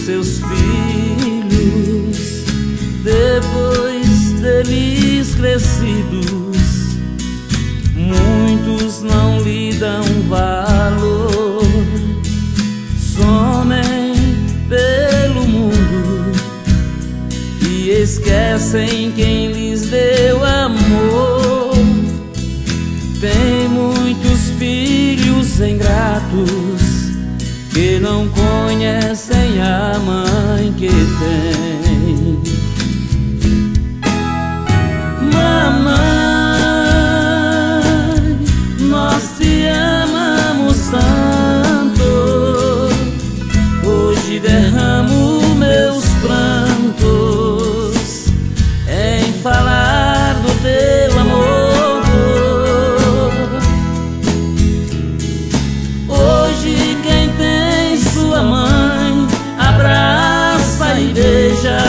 seus filhos, depois deles crescidos, muitos não lhe dão valor, somem pelo mundo e esquecem quem lhes deu amor. Tem muitos filhos ingratos que não conhecem a mãe que tem. Mamãe, nós te amamos tanto, hoje derramo meus prantos em falar do teu amor. Hoje quem tem sua mãe abraça e beija,